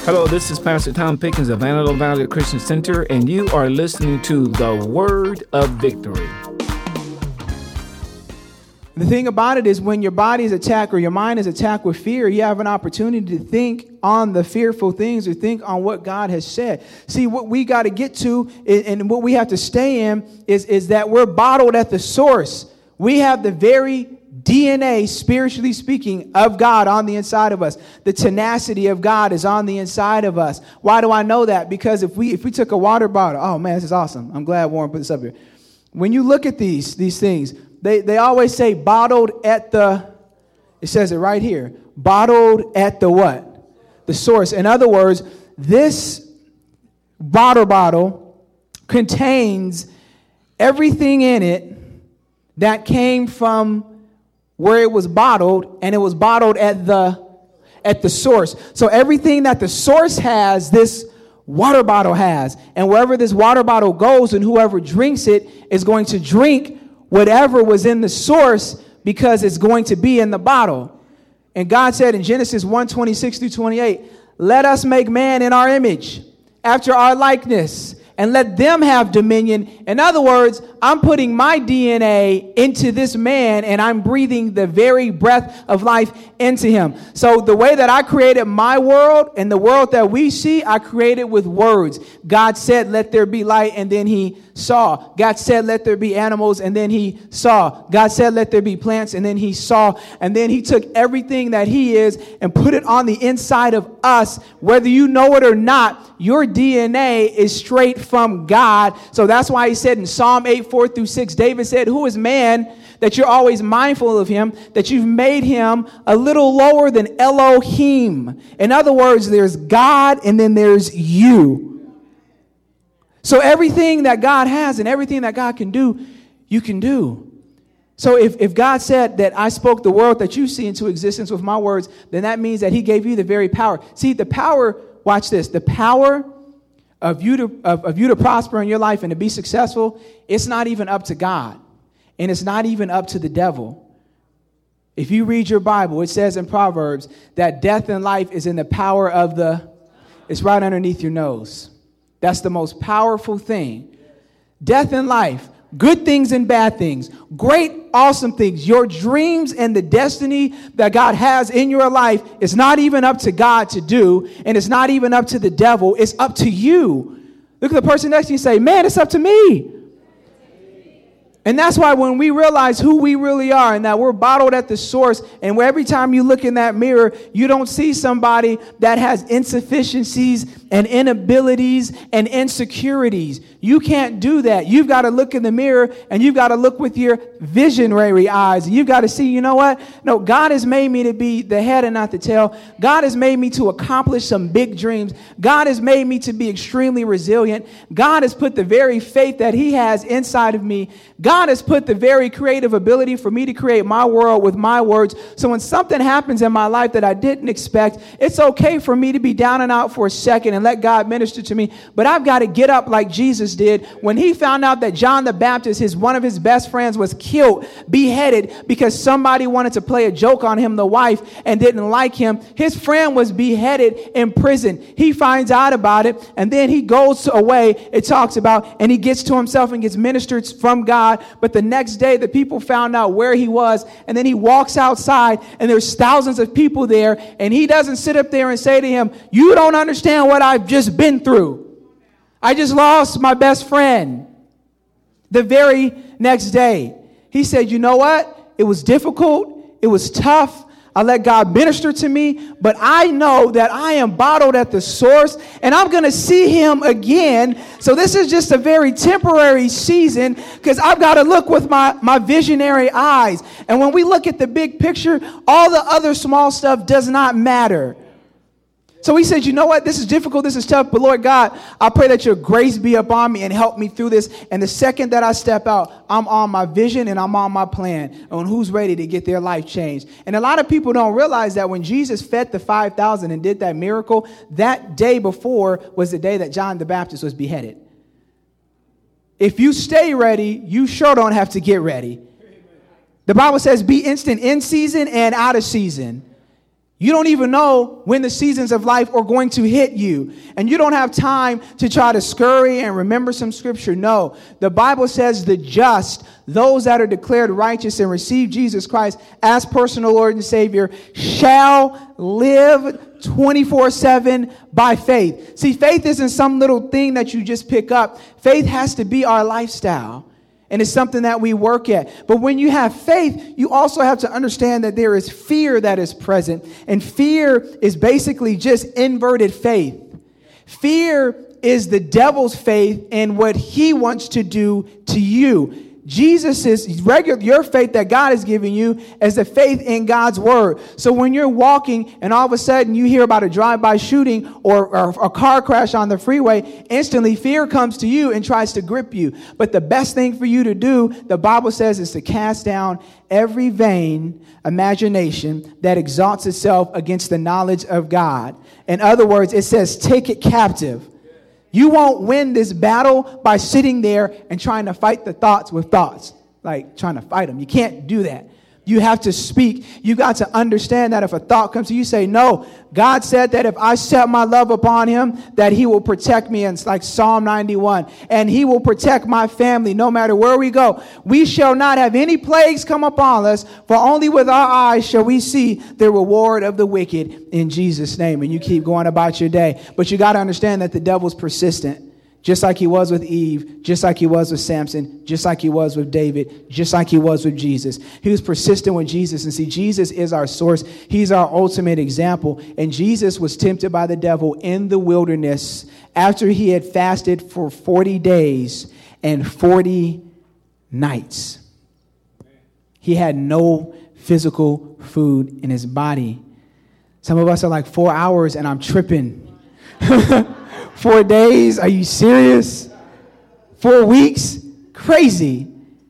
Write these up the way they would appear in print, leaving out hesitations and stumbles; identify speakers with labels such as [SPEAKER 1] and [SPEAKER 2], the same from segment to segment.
[SPEAKER 1] Hello, this is Pastor Tom Pickens of Antelope Valley Christian Center, and you are listening to The Word of Victory.
[SPEAKER 2] The thing about it is when your body is attacked or your mind is attacked with fear, you have an opportunity to think on the fearful things or think on what God has said. See, what we got to get to and what we have to stay in is that we're bottled at the source. We have the very DNA, spiritually speaking, of God on the inside of us. The tenacity of God is on the inside of us. Why do I know that? Because if we took a water bottle, oh man, this is awesome. I'm glad Warren put this up here. When you look at these things, they always say bottled at the, it says it right here, bottled at the what? The source. In other words, this water bottle contains everything in it that came from where it was bottled, and it was bottled at the source. So everything that the source has, this water bottle has. And wherever this water bottle goes and whoever drinks it is going to drink whatever was in the source because it's going to be in the bottle. And God said in Genesis 1:26-28, let us make man in our image, after our likeness, and let them have dominion. In other words, I'm putting my DNA into this man and I'm breathing the very breath of life into him. So the way that I created my world and the world that we see, I created with words. God said, let there be light, and then he saw. God said, let there be animals, and then he saw. God said, let there be plants, and then he saw. And then he took everything that he is and put it on the inside of us. Whether you know it or not, your DNA is straight from God. So that's why he said in Psalm 8:4-6, David said, who is man that you're always mindful of him, that you've made him a little lower than Elohim? In other words, there's God and then there's you. So everything that God has and everything that God can do, you can do. So if God said that I spoke the world that you see into existence with my words, then that means that he gave you the very power. See, the power, watch this, the power of you to prosper in your life and to be successful, it's not even up to God. And it's not even up to the devil. If you read your Bible, it says in Proverbs that death and life is in the power of it's right underneath your nose. That's the most powerful thing. Death and life, good things and bad things, great, awesome things. Your dreams and the destiny that God has in your life is not even up to God to do, and it's not even up to the devil. It's up to you. Look at the person next to you and say, man, it's up to me. And that's why when we realize who we really are and that we're bottled at the source, and where every time you look in that mirror, you don't see somebody that has insufficiencies and inabilities and insecurities. You can't do that. You've got to look in the mirror and you've got to look with your visionary eyes. And you've got to see, you know what? No, God has made me to be the head and not the tail. God has made me to accomplish some big dreams. God has made me to be extremely resilient. God has put the very faith that he has inside of me. God has put the very creative ability for me to create my world with my words. So when something happens in my life that I didn't expect, it's okay for me to be down and out for a second and let God minister to me. But I've got to get up like Jesus did when he found out that John the Baptist, one of his best friends, was killed, beheaded, because somebody wanted to play a joke on him, the wife, and didn't like him. His friend was beheaded in prison. He finds out about it, and then he goes away, it talks about, and he gets to himself and gets ministered from God. But the next day, the people found out where he was, and then he walks outside, and there's thousands of people there, and he doesn't sit up there and say to him, you don't understand what I've just been through. I just lost my best friend. The very next day, he said, you know what? It was difficult. It was tough. I let God minister to me, but I know that I am bottled at the source and I'm going to see him again. So this is just a very temporary season because I've got to look with my visionary eyes. And when we look at the big picture, all the other small stuff does not matter. So he said, you know what? This is difficult. This is tough. But Lord God, I pray that your grace be upon me and help me through this. And the second that I step out, I'm on my vision and I'm on my plan on who's ready to get their life changed. And a lot of people don't realize that when Jesus fed the 5,000 and did that miracle, that day before was the day that John the Baptist was beheaded. If you stay ready, you sure don't have to get ready. The Bible says be instant in season and out of season. You don't even know when the seasons of life are going to hit you. And you don't have time to try to scurry and remember some scripture. No, the Bible says the just, those that are declared righteous and receive Jesus Christ as personal Lord and Savior, shall live 24/7 by faith. See, faith isn't some little thing that you just pick up. Faith has to be our lifestyle. And it's something that we work at. But when you have faith, you also have to understand that there is fear that is present. And fear is basically just inverted faith. Fear is the devil's faith in what he wants to do to you. Your faith that God has given you is the faith in God's word. So when you're walking and all of a sudden you hear about a drive-by shooting or a car crash on the freeway, instantly fear comes to you and tries to grip you. But the best thing for you to do, the Bible says, is to cast down every vain imagination that exalts itself against the knowledge of God. In other words, it says, take it captive. You won't win this battle by sitting there and trying to fight the thoughts with thoughts, like trying to fight them. You can't do that. You have to speak. You got to understand that if a thought comes to you, say, no, God said that if I set my love upon him, that he will protect me. And it's like Psalm 91. And he will protect my family no matter where we go. We shall not have any plagues come upon us, for only with our eyes shall we see the reward of the wicked in Jesus' name. And you keep going about your day. But you got to understand that the devil's persistent. Just like he was with Eve, just like he was with Samson, just like he was with David, just like he was with Jesus. He was persistent with Jesus. And see, Jesus is our source. He's our ultimate example. And Jesus was tempted by the devil in the wilderness after he had fasted for 40 days and 40 nights. He had no physical food in his body. Some of us are like 4 hours and I'm tripping. 4 days? Are you serious? 4 weeks? Crazy.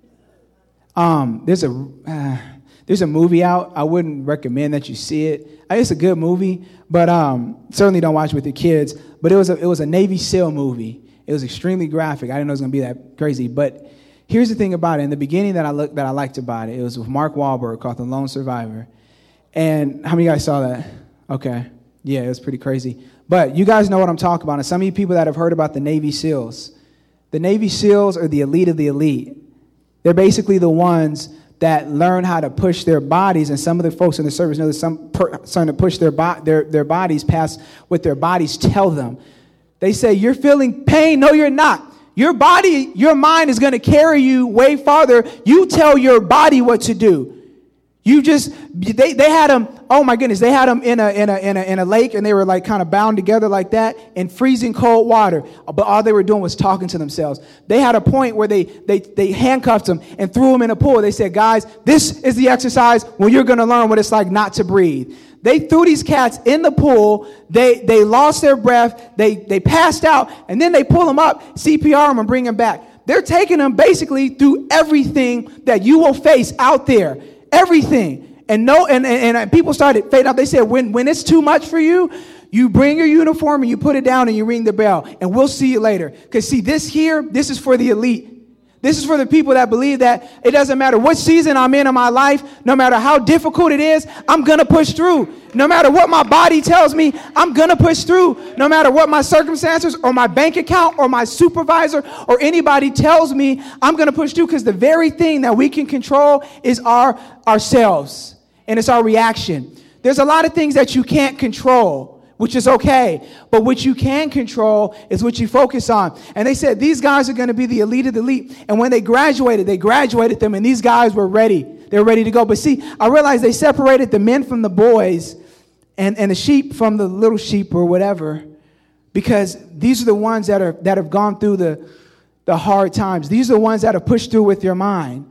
[SPEAKER 2] There's a movie out. I wouldn't recommend that you see it. It's a good movie, but certainly don't watch it with your kids. But it was a Navy SEAL movie. It was extremely graphic. I didn't know it was going to be that crazy. But here's the thing about it. In the beginning that I liked about it, it was with Mark Wahlberg called The Lone Survivor. And how many of you guys saw that? Okay. Yeah, it was pretty crazy. But you guys know what I'm talking about. And some of you people that have heard about the Navy SEALs. The Navy SEALs are the elite of the elite. They're basically the ones that learn how to push their bodies. And some of the folks in the service know that some starting to push their bodies past what their bodies tell them. They say, you're feeling pain. No, you're not. Your body, your mind is going to carry you way farther. You tell your body what to do. They had them, oh my goodness, they had them in a lake, and they were like kind of bound together like that in freezing cold water. But all they were doing was talking to themselves. They had a point where they handcuffed them and threw them in a pool. They said, guys, this is the exercise where you're going to learn what it's like not to breathe. They threw these cats in the pool. They lost their breath. They passed out, and then they pull them up, CPR them, and bring them back. They're taking them basically through everything that you will face out there. Everything. And people started fading out. They said, when it's too much for you, you bring your uniform and you put it down and you ring the bell, and we'll see you later. Because see, this is for the elite. This is for the people that believe that it doesn't matter what season I'm in my life, no matter how difficult it is, I'm going to push through. No matter what my body tells me, I'm going to push through. No matter what my circumstances or my bank account or my supervisor or anybody tells me, I'm going to push through, because the very thing that we can control is ourselves, and it's our reaction. There's a lot of things that you can't control, which is okay. But what you can control is what you focus on. And they said these guys are going to be the elite of the elite. And when they graduated them, and these guys were ready. They were ready to go. But see, I realized they separated the men from the boys and the sheep from the little sheep or whatever, because these are the ones that have gone through the hard times. These are the ones that have pushed through with your mind.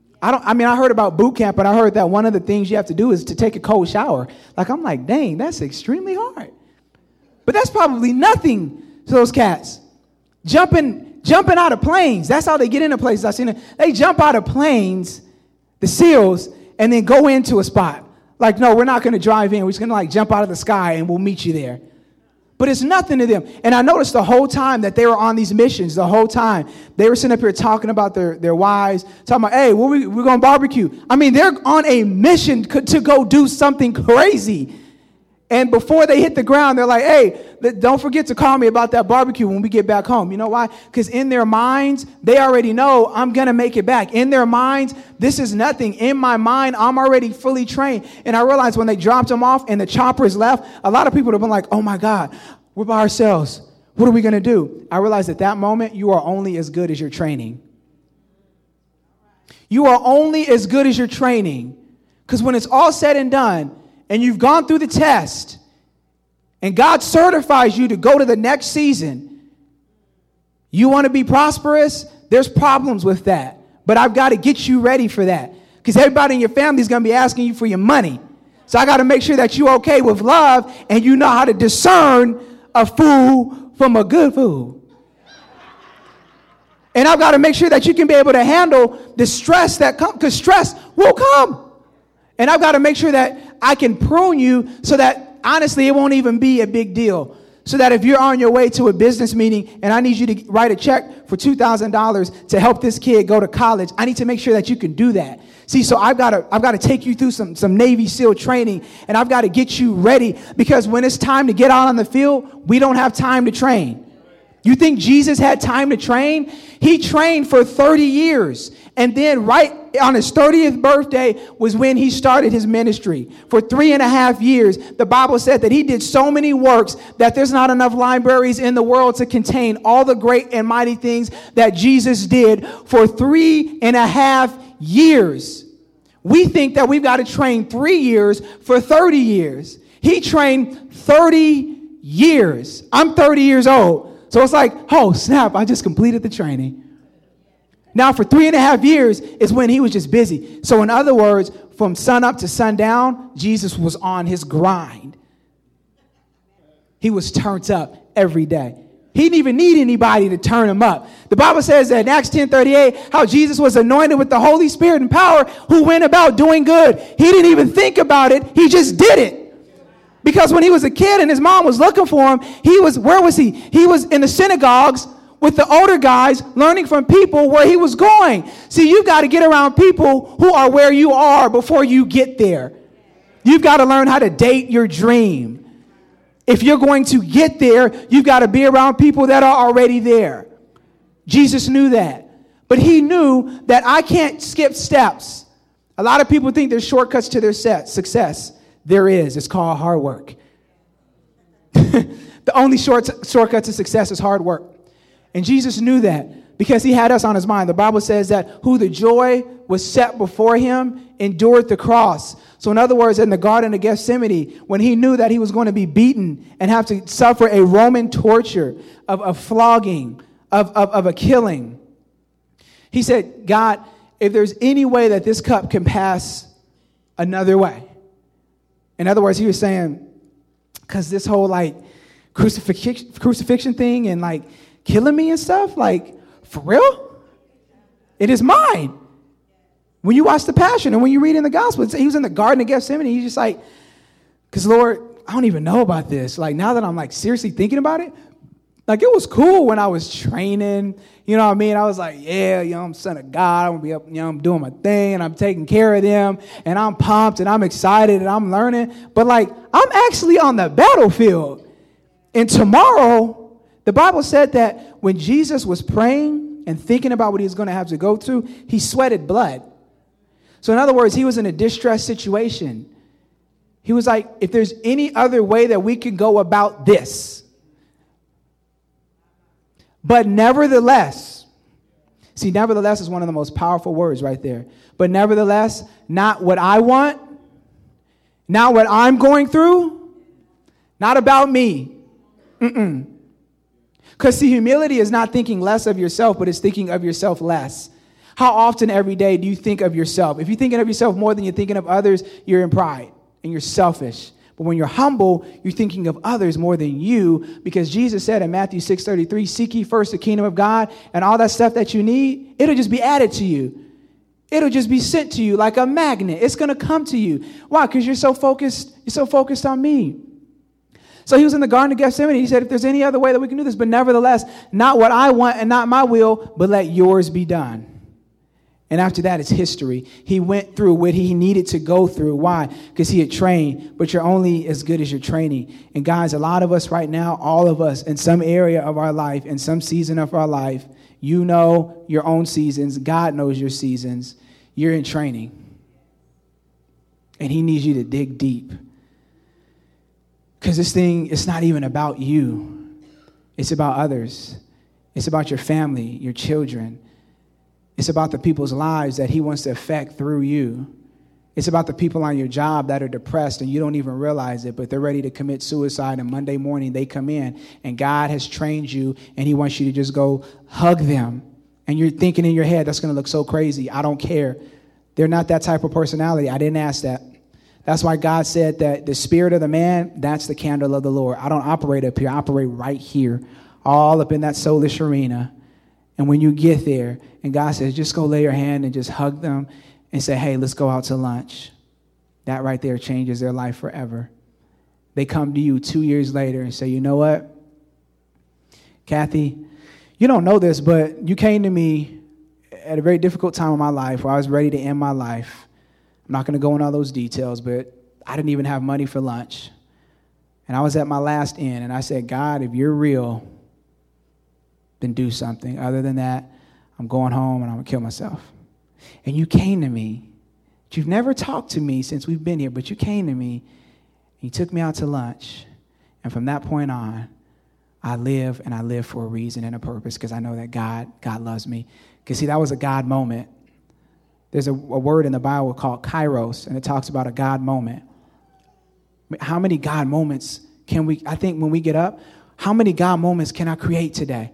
[SPEAKER 2] I heard about boot camp, and I heard that one of the things you have to do is to take a cold shower. I'm like, dang, that's extremely hard. But that's probably nothing to those cats. Jumping out of planes. That's how they get into places. I've seen it. They jump out of planes, the SEALs, and then go into a spot. Like, no, we're not going to drive in. We're just going to jump out of the sky and we'll meet you there. But it's nothing to them. And I noticed the whole time that they were on these missions, the whole time, they were sitting up here talking about their wives, talking about, hey, we're going to barbecue. They're on a mission to go do something crazy. And before they hit the ground, they're like, hey, don't forget to call me about that barbecue when we get back home. You know why? Because in their minds, they already know I'm going to make it back. In their minds, this is nothing. In my mind, I'm already fully trained. And I realized when they dropped them off and the choppers left, a lot of people would have been like, oh my God, we're by ourselves. What are we going to do? I realized at that moment, you are only as good as your training. You are only as good as your training. Because when it's all said and done, and you've gone through the test, and God certifies you to go to the next season, you want to be prosperous? There's problems with that. But I've got to get you ready for that. Because everybody in your family is going to be asking you for your money. So I got to make sure that you're okay with love, and you know how to discern a fool from a good fool. And I've got to make sure that you can be able to handle the stress that comes, because stress will come. And I've got to make sure that I can prune you so that, honestly, it won't even be a big deal. So that if you're on your way to a business meeting and I need you to write a check for $2,000 to help this kid go to college, I need to make sure that you can do that. See, so I've got to take you through some Navy SEAL training, and I've got to get you ready, because when it's time to get out on the field, we don't have time to train. You think Jesus had time to train? He trained for 30 years. And then right on his 30th birthday was when he started his ministry. For 3.5 years, the Bible said that he did so many works that there's not enough libraries in the world to contain all the great and mighty things that Jesus did for 3.5 years. We think that we've got to train 3 years for 30 years. He trained 30 years. I'm 30 years old. So it's like, oh, snap, I just completed the training. Now, for 3.5 years is when he was just busy. So in other words, from sun up to sundown, Jesus was on his grind. He was turned up every day. He didn't even need anybody to turn him up. The Bible says that in Acts 10:38, how Jesus was anointed with the Holy Spirit and power, who went about doing good. He didn't even think about it. He just did it. Because when he was a kid and his mom was looking for him, where was he? He was in the synagogues with the older guys, learning from people where he was going. See, you've got to get around people who are where you are before you get there. You've got to learn how to date your dream. If you're going to get there, you've got to be around people that are already there. Jesus knew that. But he knew that I can't skip steps. A lot of people think there's shortcuts to their success. There is. It's called hard work. The only shortcut to success is hard work. And Jesus knew that because he had us on his mind. The Bible says that who the joy was set before him endured the cross. So in other words, in the Garden of Gethsemane, when he knew that he was going to be beaten and have to suffer a Roman torture of flogging, of a killing, he said, God, if there's any way that this cup can pass another way. In other words, he was saying, because this whole like crucifixion thing and like killing me and stuff, like for real? It is mine. When you watch the Passion and when you read in the Gospel, he was in the Garden of Gethsemane. He's just like, because Lord, I don't even know about this. Like now that I'm like seriously thinking about it, like it was cool when I was training. You know what I mean? I was like, yeah, I'm son of God. I'm going to be up, I'm doing my thing and I'm taking care of them and I'm pumped and I'm excited and I'm learning. But like, I'm actually on the battlefield. And tomorrow, the Bible said that when Jesus was praying and thinking about what he was going to have to go through, he sweated blood. So in other words, he was in a distress situation. He was like, if there's any other way that we can go about this. But nevertheless, see, nevertheless is one of the most powerful words right there. But nevertheless, not what I want, not what I'm going through, not about me. Because see, humility is not thinking less of yourself, but it's thinking of yourself less. How often every day do you think of yourself? If you're thinking of yourself more than you're thinking of others, you're in pride and you're selfish. But when you're humble, you're thinking of others more than you, because Jesus said in Matthew 6:33, seek ye first the kingdom of God, and all that stuff that you need, it'll just be added to you. It'll just be sent to you like a magnet. It's going to come to you. Why? Because you're so focused on me. So he was in the Garden of Gethsemane. He said, if there's any other way that we can do this, but nevertheless, not what I want and not my will, but let yours be done. And after that, it's history. He went through what he needed to go through. Why? Because he had trained, but you're only as good as your training. And guys, a lot of us right now, all of us in some area of our life, in some season of our life, you know your own seasons. God knows your seasons. You're in training. And he needs you to dig deep. Because this thing, it's not even about you. It's about others. It's about your family, your children. It's about the people's lives that he wants to affect through you. It's about the people on your job that are depressed and you don't even realize it, but they're ready to commit suicide, and Monday morning they come in and God has trained you and he wants you to just go hug them. And you're thinking in your head, that's going to look so crazy. I don't care. They're not that type of personality. I didn't ask that. That's why God said that the spirit of the man, that's the candle of the Lord. I don't operate up here. I operate right here, all up in that soulish arena. And when you get there, and God says, just go lay your hand and just hug them and say, hey, let's go out to lunch. That right there changes their life forever. They come to you 2 years later and say, you know what, Kathy, you don't know this, but you came to me at a very difficult time in my life where I was ready to end my life. I'm not going to go into all those details, but I didn't even have money for lunch. And I was at my last end, and I said, God, if you're real, then do something. Other than that, I'm going home and I'm going to kill myself. And you came to me. You've never talked to me since we've been here, but you came to me, and you took me out to lunch. And from that point on, I live, and I live for a reason and a purpose, because I know that God loves me. Because, see, that was a God moment. There's a word in the Bible called kairos, and it talks about a God moment. How many God moments can we, I think when we get up, how many God moments can I create today?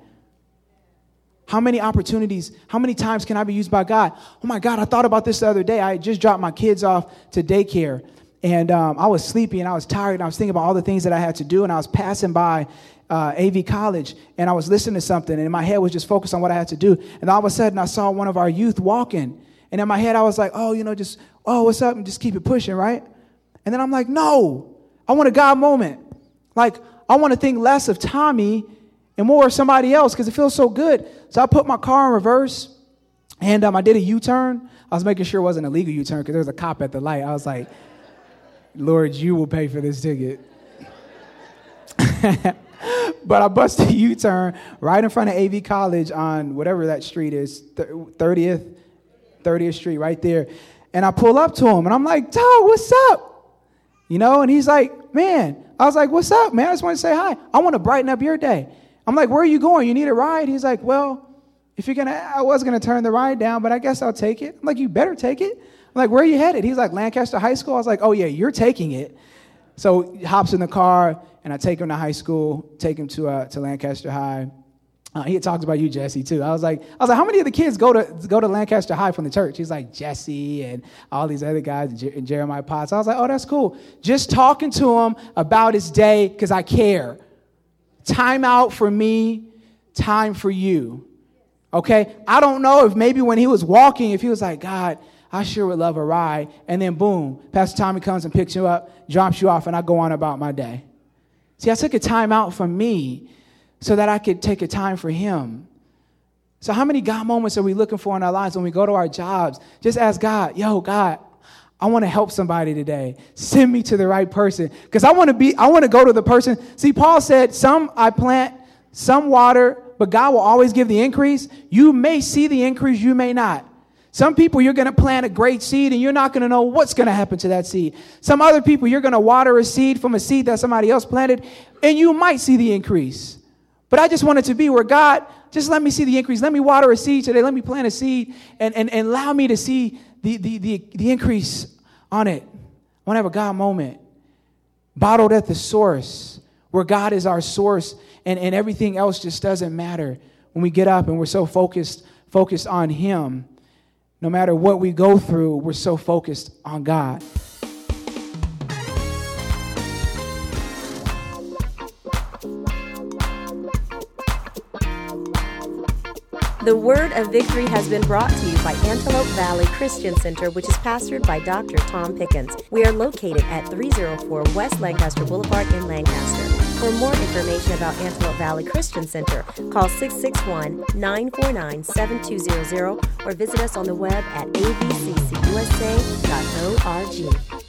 [SPEAKER 2] How many opportunities, how many times can I be used by God? Oh my God, I thought about this the other day. I just dropped my kids off to daycare, and I was sleepy and I was tired, and I was thinking about all the things that I had to do, and I was passing by AV College, and I was listening to something, and my head was just focused on what I had to do. And all of a sudden, I saw one of our youth walking. And in my head, I was like, what's up? And just keep it pushing, right? And then I'm like, no, I want a God moment. Like, I want to think less of Tommy and more of somebody else because it feels so good. So I put my car in reverse, and I did a U-turn. I was making sure it wasn't a legal U-turn because there was a cop at the light. I was like, Lord, you will pay for this ticket. But I busted a U-turn right in front of AV College on whatever that street is, 30th Street right there. And I pull up to him, and I'm like, dog, what's up? You know, and he's like, man. I was like, what's up, man? I just want to say hi. I want to brighten up your day. I'm like, where are you going? You need a ride? He's like, well, I was going to turn the ride down, but I guess I'll take it. I'm like, you better take it. I'm like, where are you headed? He's like, Lancaster High School. I was like, oh, yeah, you're taking it. So he hops in the car, and I take him to high school, take him to Lancaster High. He talks about you, Jesse, too. I was like, how many of the kids go to Lancaster High from the church? He's like, Jesse and all these other guys, and Jeremiah Potts. I was like, oh, that's cool. Just talking to him about his day because I care. Time out for me, time for you. Okay? I don't know if maybe when he was walking, if he was like, God, I sure would love a ride. And then boom, Pastor Tommy comes and picks you up, drops you off, and I go on about my day. See, I took a time out for me so that I could take a time for him. So how many God moments are we looking for in our lives when we go to our jobs? Just ask God, God, I want to help somebody today. Send me to the right person. Because I want to go to the person. See, Paul said, some I plant, some water, but God will always give the increase. You may see the increase, you may not. Some people, you're going to plant a great seed and you're not going to know what's going to happen to that seed. Some other people, you're going to water a seed from a seed that somebody else planted, and you might see the increase. But I just want it to be where God, just let me see the increase. Let me water a seed today. Let me plant a seed and allow me to see the increase on it. I want to have a God moment bottled at the source where God is our source and everything else just doesn't matter. When we get up and we're so focused on him, no matter what we go through, we're so focused on God.
[SPEAKER 3] The Word of Victory has been brought to you by Antelope Valley Christian Center, which is pastored by Dr. Tom Pickens. We are located at 304 West Lancaster Boulevard in Lancaster. For more information about Antelope Valley Christian Center, call 661-949-7200 or visit us on the web at avccusa.org.